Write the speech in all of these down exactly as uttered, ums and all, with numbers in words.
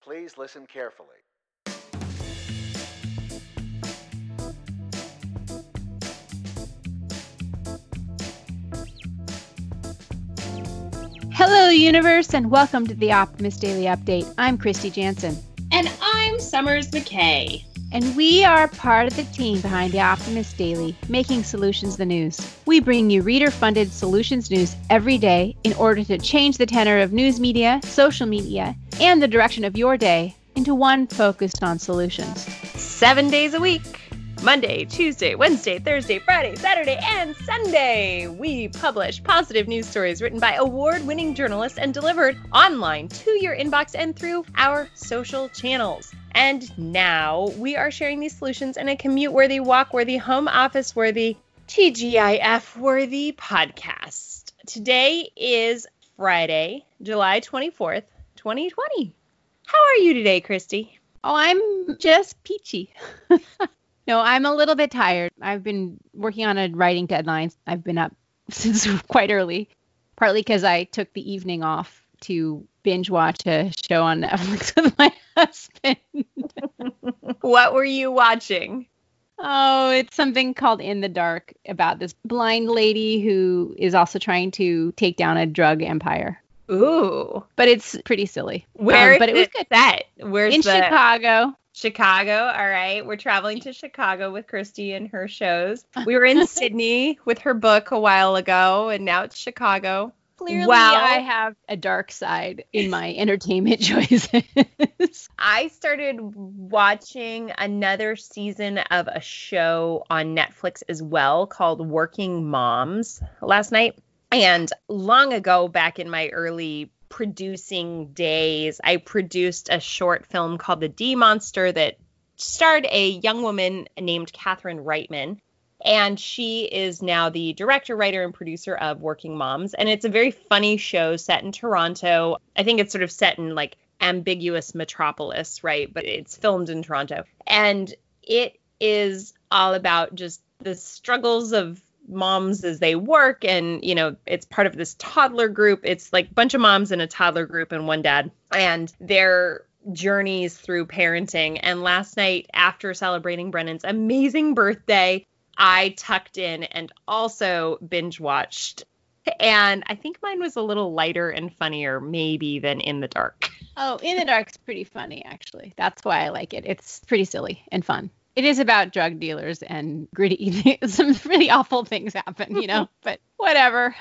Please listen carefully. Hello, universe, and welcome to the Optimist Daily Update. I'm Christy Jansen. And I'm Summers McKay. And we are part of the team behind the Optimist Daily, making solutions the news. We bring you reader-funded solutions news every day in order to change the tenor of news media, social media, and the direction of your day into one focused on solutions. Seven days a week. Monday, Tuesday, Wednesday, Thursday, Friday, Saturday, and Sunday. We publish positive news stories written by award-winning journalists and delivered online to your inbox and through our social channels. And now we are sharing these solutions in a commute-worthy, walk-worthy, home office-worthy, T G I F-worthy podcast. Today is Friday, July twenty-fourth, twenty twenty. How are you today, Christy? Oh, I'm just peachy. No, I'm a little bit tired. I've been working on a writing deadline. I've been up since quite early, partly because I took the evening off to binge watch a show on Netflix with my husband. What were you watching? Oh, it's something called In the Dark about this blind lady who is also trying to take down a drug empire. Ooh. But it's pretty silly. Where um, but is it was it good. set? Where's In the... Chicago. Chicago, all right. We're traveling to Chicago with Christy and her shows. We were in Sydney with her book a while ago, and now it's Chicago. Clearly, well, I have a dark side in my entertainment choices. I started watching another season of a show on Netflix as well called Working Moms last night. And long ago, back in my early producing days, I produced a short film called The D Monster that starred a young woman named Catherine Reitman. And she is now the director, writer, and producer of Working Moms. And it's a very funny show set in Toronto. I think it's sort of set in like ambiguous metropolis, right? But it's filmed in Toronto. And it is all about just the struggles of moms as they work. And, you know, it's part of this toddler group. It's like a bunch of moms in a toddler group and one dad. And their journeys through parenting. And last night, after celebrating Brennan's amazing birthday, I tucked in and also binge watched. And I think mine was a little lighter and funnier maybe than In the Dark. Oh, In the Dark's pretty funny, actually. That's why I like it. It's pretty silly and fun. It is about drug dealers and gritty. Some really awful things happen, you know, but whatever.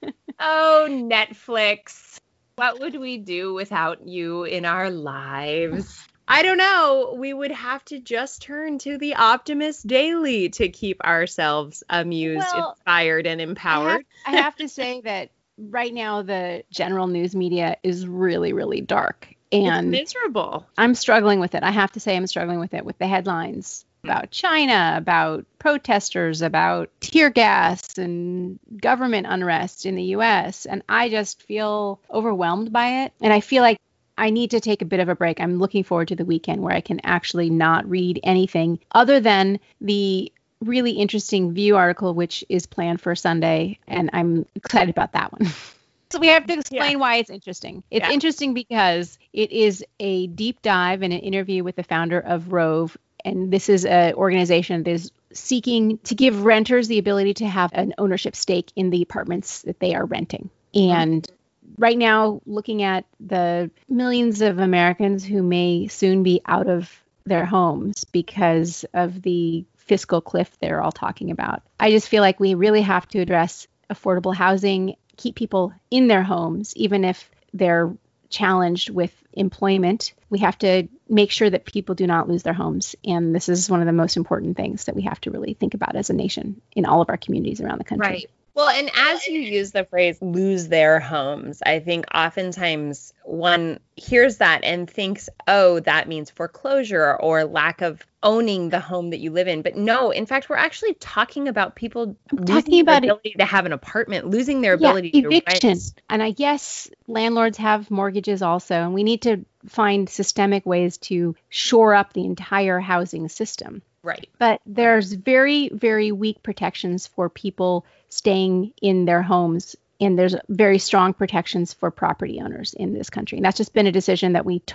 Oh, Netflix. What would we do without you in our lives? I don't know. We would have to just turn to the Optimist Daily to keep ourselves amused, well, inspired, and empowered. I have, I have to say that right now the general news media is really, really dark. And it's miserable. I'm struggling with it. I have to say I'm struggling with it, with the headlines about China, about protesters, about tear gas and government unrest in the U S. And I just feel overwhelmed by it. And I feel like I need to take a bit of a break. I'm looking forward to the weekend where I can actually not read anything other than the really interesting View article, which is planned for Sunday. And I'm excited about that one. So we have to explain yeah. why it's interesting. It's yeah. interesting because it is a deep dive and an interview with the founder of Rove. And this is an organization that is seeking to give renters the ability to have an ownership stake in the apartments that they are renting. And mm-hmm. right now, looking at the millions of Americans who may soon be out of their homes because of the fiscal cliff they're all talking about, I just feel like we really have to address affordable housing, keep people in their homes, even if they're challenged with employment. We have to make sure that people do not lose their homes. And this is one of the most important things that we have to really think about as a nation in all of our communities around the country. Right. Well, and as you use the phrase lose their homes, I think oftentimes one hears that and thinks, oh, that means foreclosure or lack of owning the home that you live in. But no, in fact, we're actually talking about people I'm losing talking about their ability it. to have an apartment, losing their yeah, ability eviction. to rent. And I guess landlords have mortgages also, and we need to find systemic ways to shore up the entire housing system. Right. But there's very, very weak protections for people staying in their homes. And there's very strong protections for property owners in this country. And that's just been a decision that we took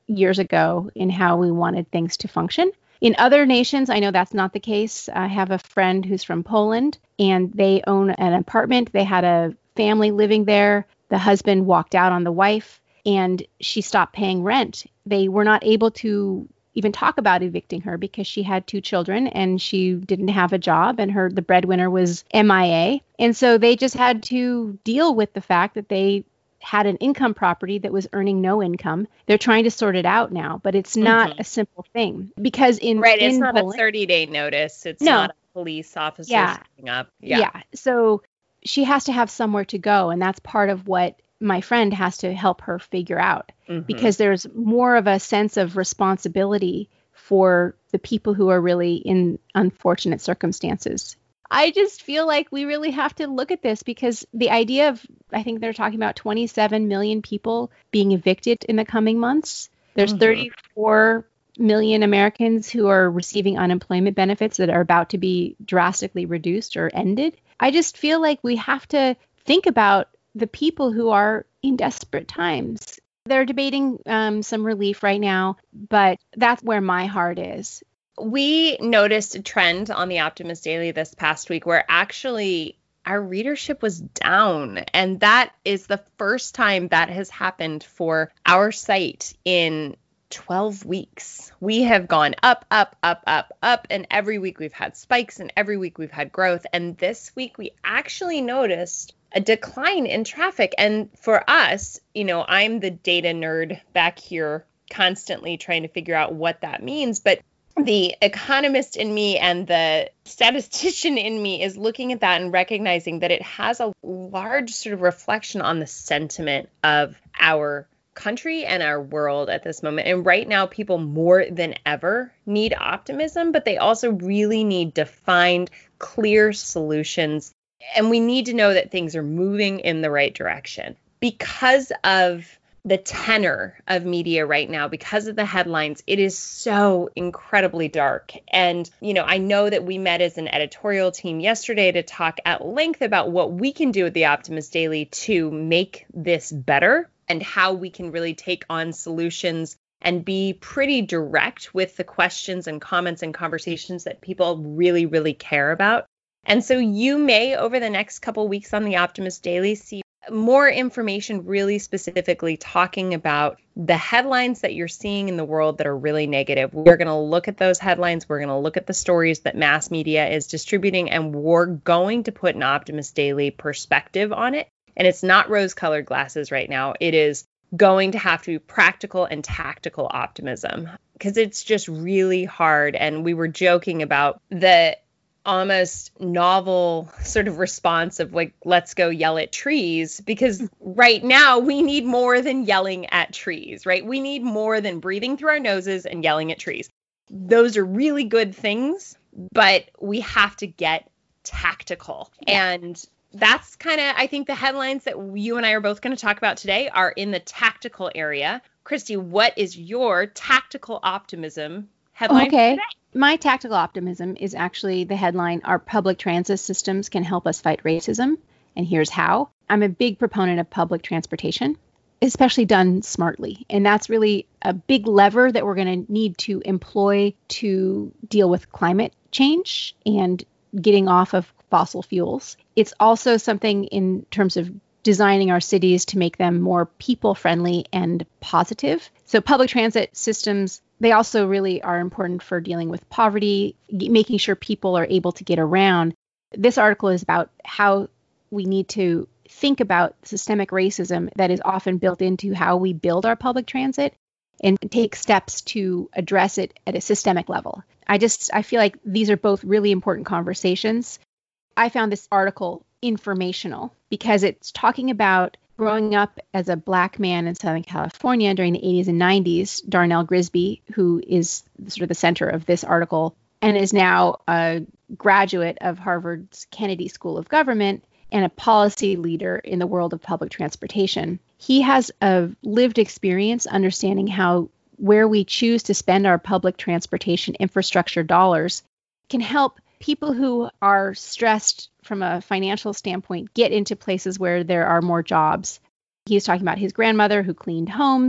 years ago in how we wanted things to function. In other nations, I know that's not the case. I have a friend who's from Poland, and they own an apartment. They had a family living there. The husband walked out on the wife, and she stopped paying rent. They were not able to even talk about evicting her because she had two children and she didn't have a job, and her the breadwinner was M I A. And so they just had to deal with the fact that they had an income property that was earning no income. They're trying to sort it out now, but it's not Mm-hmm. a simple thing because in Right, it's in not Poland, a thirty-day notice. It's no, not a police officer yeah, showing up. yeah. Yeah. So she has to have somewhere to go, and that's part of what my friend has to help her figure out, Mm-hmm. because there's more of a sense of responsibility for the people who are really in unfortunate circumstances. I just feel like we really have to look at this, because the idea of, I think they're talking about twenty-seven million people being evicted in the coming months. There's Mm-hmm. thirty-four million Americans who are receiving unemployment benefits that are about to be drastically reduced or ended. I just feel like we have to think about the people who are in desperate times. They're debating um, some relief right now, but that's where my heart is. We noticed a trend on the Optimist Daily this past week where actually our readership was down. And that is the first time that has happened for our site in twelve weeks. We have gone up, up, up, up, up. And every week we've had spikes and every week we've had growth. And this week we actually noticed a decline in traffic. And for us, you know, I'm the data nerd back here constantly trying to figure out what that means. But the economist in me and the statistician in me is looking at that and recognizing that it has a large sort of reflection on the sentiment of our country and our world at this moment. And right now, people more than ever need optimism, but they also really need defined, clear solutions. And we need to know that things are moving in the right direction. Because of the tenor of media right now, because of the headlines, it is so incredibly dark. And, you know, I know that we met as an editorial team yesterday to talk at length about what we can do at the Optimist Daily to make this better and how we can really take on solutions and be pretty direct with the questions and comments and conversations that people really, really care about. And so you may, over the next couple weeks on the Optimist Daily, see more information really specifically talking about the headlines that you're seeing in the world that are really negative. We're going to look at those headlines. We're going to look at the stories that mass media is distributing, and we're going to put an Optimist Daily perspective on it. And it's not rose-colored glasses right now. It is going to have to be practical and tactical optimism, because it's just really hard. And we were joking about the almost novel sort of response of like, let's go yell at trees, because right now we need more than yelling at trees, right? We need more than breathing through our noses and yelling at trees. Those are really good things, but we have to get tactical. Yeah. And that's kind of, I think the headlines that you and I are both going to talk about today are in the tactical area. Christy, what is your tactical optimism headline okay. today? My tactical optimism is actually the headline, "Our public transit systems can help us fight racism, and here's how." I'm a big proponent of public transportation, especially done smartly. And that's really a big lever that we're going to need to employ to deal with climate change and getting off of fossil fuels. It's also something in terms of designing our cities to make them more people-friendly and positive. So public transit systems, they also really are important for dealing with poverty, making sure people are able to get around. This article is about how we need to think about systemic racism that is often built into how we build our public transit and take steps to address it at a systemic level. I just, I feel like these are both really important conversations. I found this article informational because it's talking about growing up as a Black man in Southern California during the eighties and nineties. Darnell Grisby, who is sort of the center of this article and is now a graduate of Harvard's Kennedy School of Government and a policy leader in the world of public transportation. He has a lived experience understanding how where we choose to spend our public transportation infrastructure dollars can help people who are stressed from a financial standpoint get into places where there are more jobs. He's talking about his grandmother who cleaned homes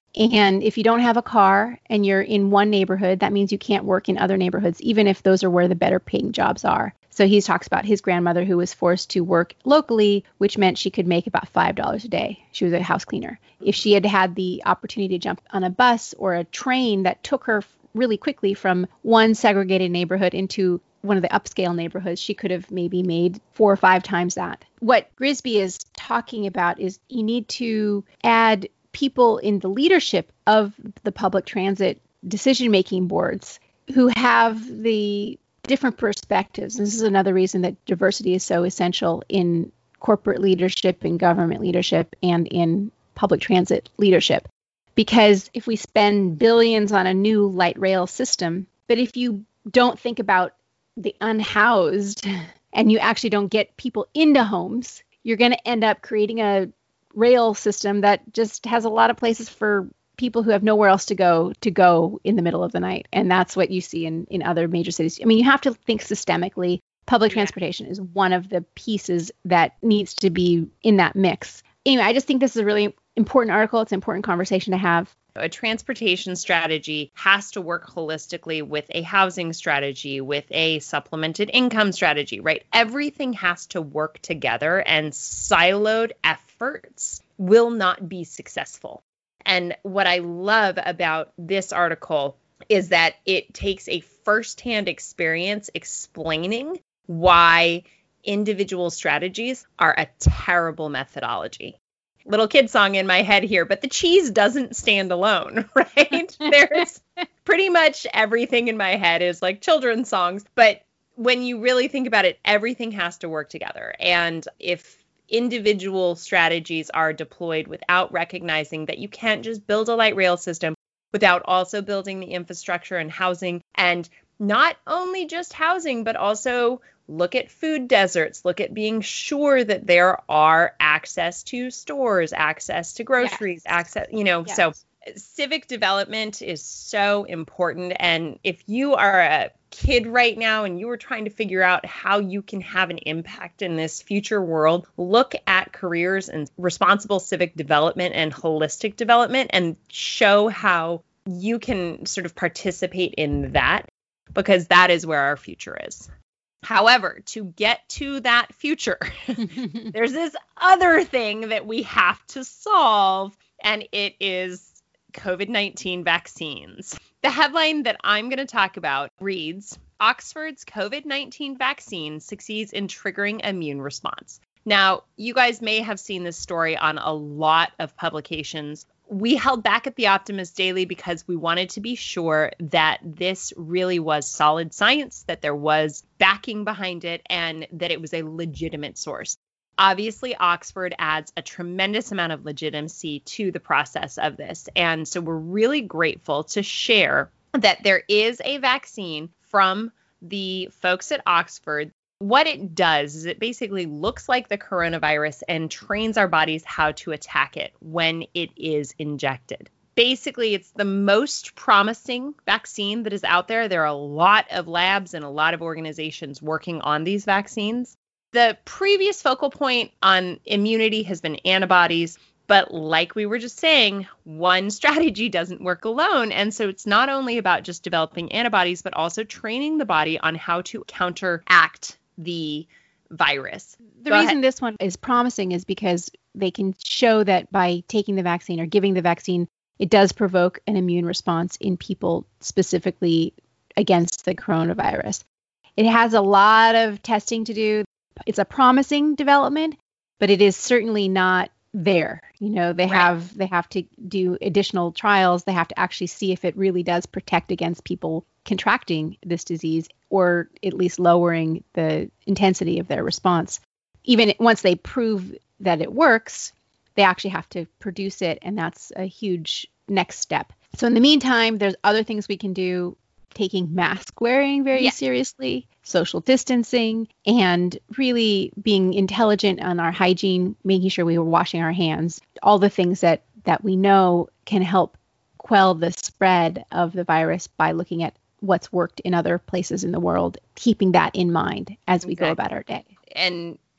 And if you don't have a car and you're in one neighborhood, that means you can't work in other neighborhoods, even if those are where the better paying jobs are. So he talks about his grandmother who was forced to work locally, which meant she could make about five dollars a day. She was a house cleaner. If she had had the opportunity to jump on a bus or a train that took her really quickly from one segregated neighborhood into one of the upscale neighborhoods, she could have maybe made four or five times that. What Grisby is talking about is you need to add people in the leadership of the public transit decision-making boards who have the different perspectives. This is another reason that diversity is so essential in corporate leadership, in government leadership, and in public transit leadership. Because if we spend billions on a new light rail system, but if you don't think about the unhoused and you actually don't get people into homes, you're going to end up creating a rail system that just has a lot of places for people who have nowhere else to go to go in the middle of the night. And that's what you see in, in other major cities. I mean, you have to think systemically. Public yeah. transportation is one of the pieces that needs to be in that mix. Anyway, I just think this is a really important article. It's an important conversation to have. A transportation strategy has to work holistically with a housing strategy, with a supplemented income strategy, right? Everything has to work together, and siloed efforts will not be successful. And what I love about this article is that it takes a firsthand experience explaining why individual strategies are a terrible methodology. Little kid song in my head here, but the cheese doesn't stand alone, right? There's pretty much everything in my head is like children's songs. But when you really think about it, everything has to work together. And if individual strategies are deployed without recognizing that you can't just build a light rail system without also building the infrastructure and housing, and not only just housing, but also look at food deserts, look at being sure that there are access to stores, access to groceries, yes. access, you know, yes. so civic development is so important. And if you are a kid right now and you are trying to figure out how you can have an impact in this future world, look at careers in responsible civic development and holistic development and show how you can sort of participate in that, because that is where our future is. However, to get to that future, there's this other thing that we have to solve, and it is COVID nineteen vaccines. The headline that I'm going to talk about reads, Oxford's COVID nineteen vaccine succeeds in triggering immune response. Now, you guys may have seen this story on a lot of publications. We held back at the Optimist Daily because we wanted to be sure that this really was solid science, that there was backing behind it, and that it was a legitimate source. Obviously, Oxford adds a tremendous amount of legitimacy to the process of this. And so we're really grateful to share that there is a vaccine from the folks at Oxford. What it does is it basically looks like the coronavirus and trains our bodies how to attack it when it is injected. Basically, it's the most promising vaccine that is out there. There are a lot of labs and a lot of organizations working on these vaccines. The previous focal point on immunity has been antibodies, but like we were just saying, one strategy doesn't work alone. And so it's not only about just developing antibodies, but also training the body on how to counteract the virus. The Go reason ahead. This one is promising is because they can show that by taking the vaccine or giving the vaccine, it does provoke an immune response in people specifically against the coronavirus. It has a lot of testing to do. It's a promising development, but it is certainly not there. You know, they right. have they have to do additional trials. They have to actually see if it really does protect against people contracting this disease, or at least lowering the intensity of their response. Even once they prove that it works, they actually have to produce it, and that's a huge next step. So in the meantime, there's other things we can do, taking mask wearing very yeah. seriously, social distancing, and really being intelligent on our hygiene, making sure we were washing our hands, all the things that, that we know can help quell the spread of the virus by looking at what's worked in other places in the world, keeping that in mind as we exactly. go about our day. And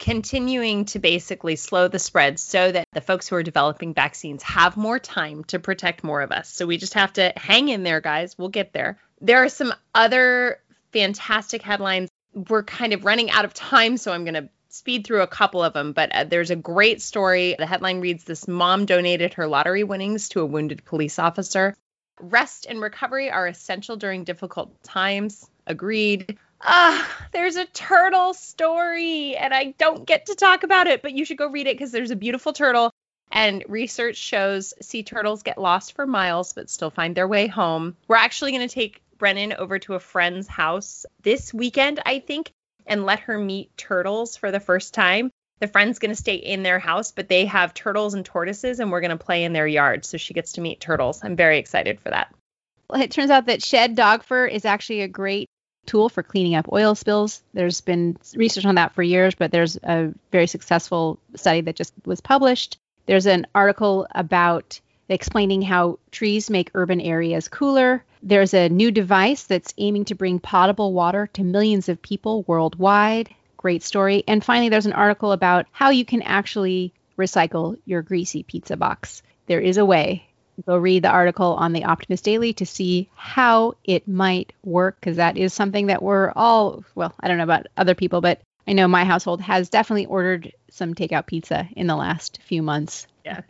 continuing to basically slow the spread so that the folks who are developing vaccines have more time to protect more of us. So we just have to hang in there, guys. We'll get there. There are some other fantastic headlines. We're kind of running out of time, so I'm going to speed through a couple of them, but uh, there's a great story. The headline reads, "This mom donated her lottery winnings to a wounded police officer." Rest and recovery are essential during difficult times. Agreed. Ah, uh, there's a turtle story, and I don't get to talk about it, but you should go read it because there's a beautiful turtle. And research shows sea turtles get lost for miles, but still find their way home. We're actually going to take Brennan over to a friend's house this weekend, I think, and let her meet turtles for the first time. The friend's going to stay in their house, but they have turtles and tortoises, and we're going to play in their yard. So she gets to meet turtles. I'm very excited for that. Well, it turns out that shed dog fur is actually a great tool for cleaning up oil spills. There's been research on that for years, but there's a very successful study that just was published. There's an article about explaining how trees make urban areas cooler. There's a new device that's aiming to bring potable water to millions of people worldwide. Great story. And finally, there's an article about how you can actually recycle your greasy pizza box. There is a way. Go read the article on the Optimist Daily to see how it might work, because that is something that we're all, well, I don't know about other people, but I know my household has definitely ordered some takeout pizza in the last few months. Yeah.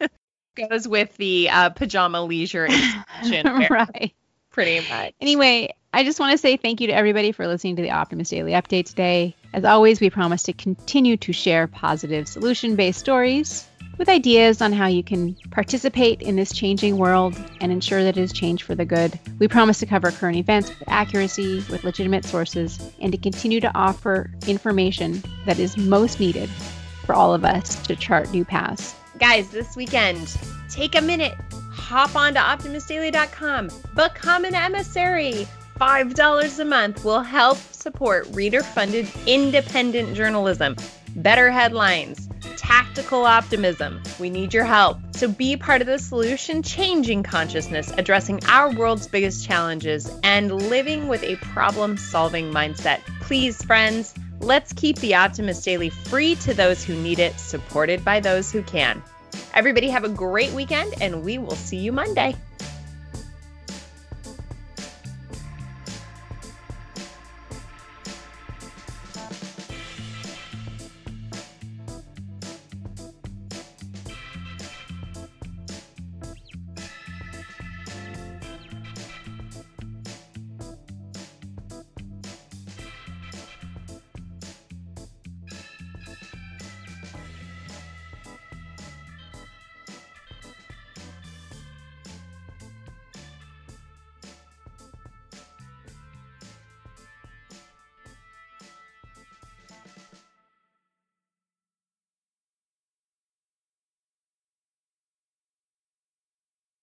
Goes with the uh, pajama leisure extension. Right. Pretty much. Anyway, I just want to say thank you to everybody for listening to the Optimist Daily Update today. As always, we promise to continue to share positive solution-based stories with ideas on how you can participate in this changing world and ensure that it is changed for the good. We promise to cover current events with accuracy, with legitimate sources, and to continue to offer information that is most needed for all of us to chart new paths. Guys, this weekend, take a minute, hop on to optimist daily dot com, become an emissary. five dollars a month will help support reader-funded independent journalism, better headlines, tactical optimism. We need your help. So be part of the solution, changing consciousness, addressing our world's biggest challenges, and living with a problem-solving mindset. Please, friends, let's keep the Optimist Daily free to those who need it, supported by those who can. Everybody have a great weekend, and we will see you Monday.